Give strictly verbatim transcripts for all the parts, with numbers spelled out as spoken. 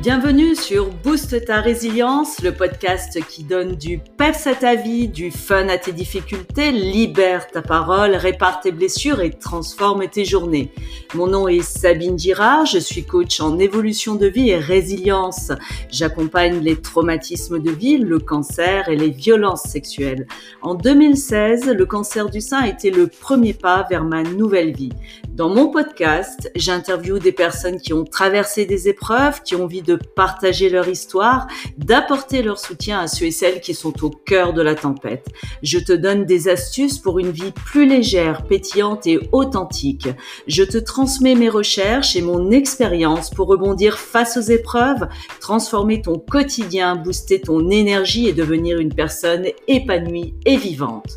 Bienvenue sur Booste ta résilience, le podcast qui donne du peps à ta vie, du fun à tes difficultés, libère ta parole, répare tes blessures et transforme tes journées. Mon nom est Sabine Girard, je suis coach en évolution de vie et résilience. J'accompagne les traumatismes de vie, le cancer et les violences sexuelles. En deux mille seize, le cancer du sein a été le premier pas vers ma nouvelle vie. Dans mon podcast, j'interviewe des personnes qui ont traversé des épreuves, qui ont envie de partager leur histoire, d'apporter leur soutien à ceux et celles qui sont au cœur de la tempête. Je te donne des astuces pour une vie plus légère, pétillante et authentique. Je te transmets mes recherches et mon expérience pour rebondir face aux épreuves, transformer ton quotidien, booster ton énergie et devenir une personne épanouie et vivante.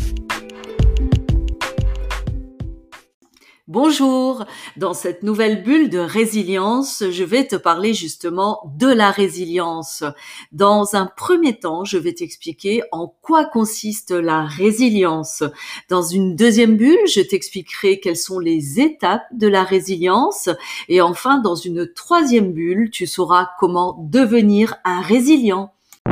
Bonjour, dans cette nouvelle bulle de résilience, je vais te parler justement de la résilience. Dans un premier temps, je vais t'expliquer en quoi consiste la résilience. Dans une deuxième bulle, je t'expliquerai quelles sont les étapes de la résilience. Et enfin, dans une troisième bulle, tu sauras comment devenir un résilient.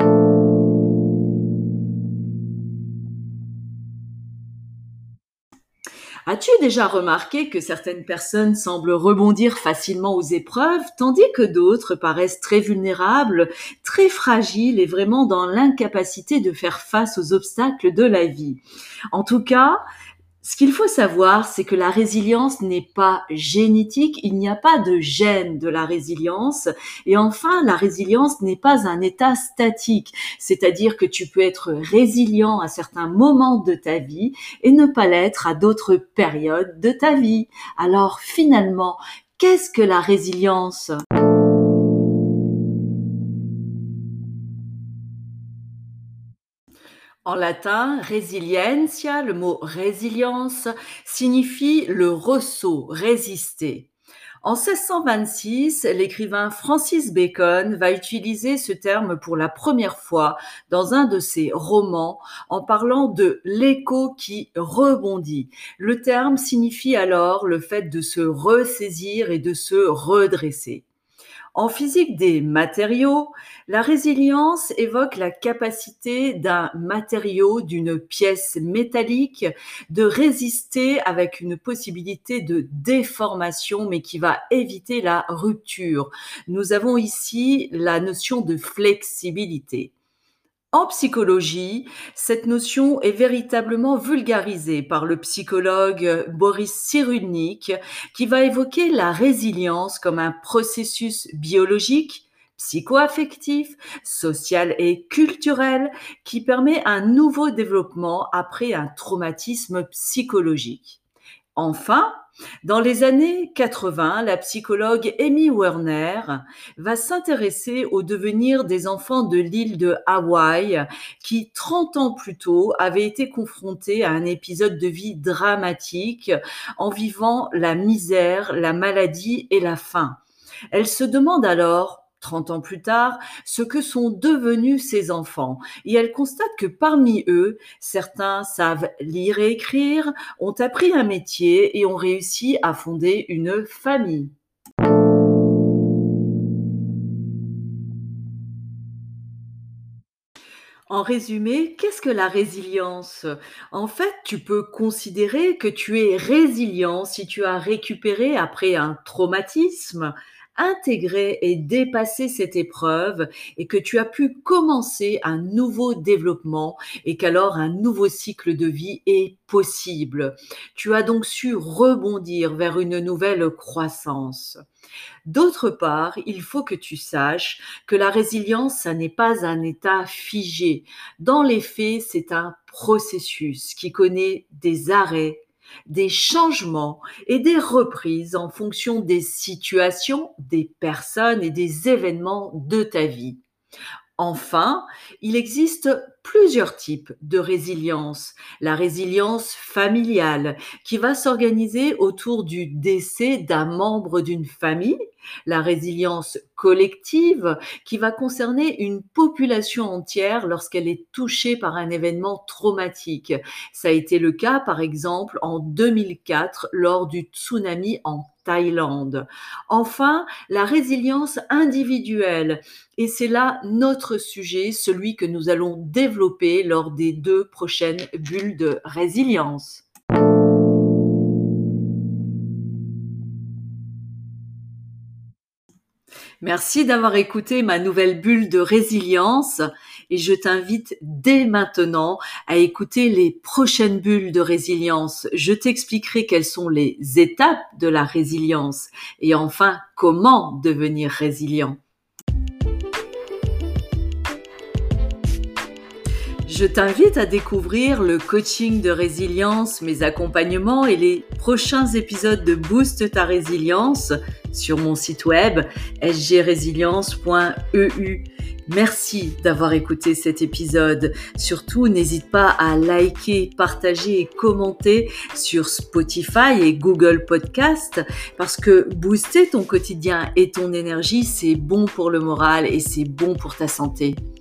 As-tu déjà remarqué que certaines personnes semblent rebondir facilement aux épreuves, tandis que d'autres paraissent très vulnérables, très fragiles et vraiment dans l'incapacité de faire face aux obstacles de la vie? En tout cas, ce qu'il faut savoir, c'est que la résilience n'est pas génétique, il n'y a pas de gène de la résilience. Et enfin, la résilience n'est pas un état statique, c'est-à-dire que tu peux être résilient à certains moments de ta vie et ne pas l'être à d'autres périodes de ta vie. Alors finalement, qu'est-ce que la résilience ? En latin, resilientia, le mot résilience, signifie le ressaut, résister. En seize cent vingt-six, l'écrivain Francis Bacon va utiliser ce terme pour la première fois dans un de ses romans en parlant de l'écho qui rebondit. Le terme signifie alors le fait de se ressaisir et de se redresser. En physique des matériaux, la résilience évoque la capacité d'un matériau, d'une pièce métallique, de résister avec une possibilité de déformation, mais qui va éviter la rupture. Nous avons ici la notion de flexibilité. En psychologie, cette notion est véritablement vulgarisée par le psychologue Boris Cyrulnik, qui va évoquer la résilience comme un processus biologique, psycho-affectif, social et culturel qui permet un nouveau développement après un traumatisme psychologique. Enfin, dans les années quatre-vingts, la psychologue Amy Werner va s'intéresser au devenir des enfants de l'île de Hawaï qui, trente ans plus tôt, avaient été confrontés à un épisode de vie dramatique en vivant la misère, la maladie et la faim. Elle se demande alors, trente ans plus tard, ce que sont devenus ces enfants. Et elle constate que parmi eux, certains savent lire et écrire, ont appris un métier et ont réussi à fonder une famille. En résumé, qu'est-ce que la résilience ? En fait, tu peux considérer que tu es résilient si tu as récupéré après un traumatisme, intégré et dépassé cette épreuve et que tu as pu commencer un nouveau développement et qu'alors un nouveau cycle de vie est possible. Tu as donc su rebondir vers une nouvelle croissance. D'autre part, il faut que tu saches que la résilience, ça n'est pas un état figé. Dans les faits, c'est un processus qui connaît des arrêts, des changements et des reprises en fonction des situations, des personnes et des événements de ta vie. Enfin, il existe plusieurs types de résilience. La résilience familiale, qui va s'organiser autour du décès d'un membre d'une famille. La résilience collective, qui va concerner une population entière lorsqu'elle est touchée par un événement traumatique. Ça a été le cas, par exemple, en deux mille quatre, lors du tsunami en Thaïlande. Enfin, la résilience individuelle. Et c'est là notre sujet, celui que nous allons développer lors des deux prochaines bulles de résilience. Merci d'avoir écouté ma nouvelle bulle de résilience et je t'invite dès maintenant à écouter les prochaines bulles de résilience. Je t'expliquerai quelles sont les étapes de la résilience et enfin comment devenir résilient. Je t'invite à découvrir le coaching de résilience, mes accompagnements et les prochains épisodes de Booste ta résilience sur mon site web s g résilience point e u. Merci d'avoir écouté cet épisode. Surtout, n'hésite pas à liker, partager et commenter sur Spotify et Google Podcast parce que booster ton quotidien et ton énergie, c'est bon pour le moral et c'est bon pour ta santé.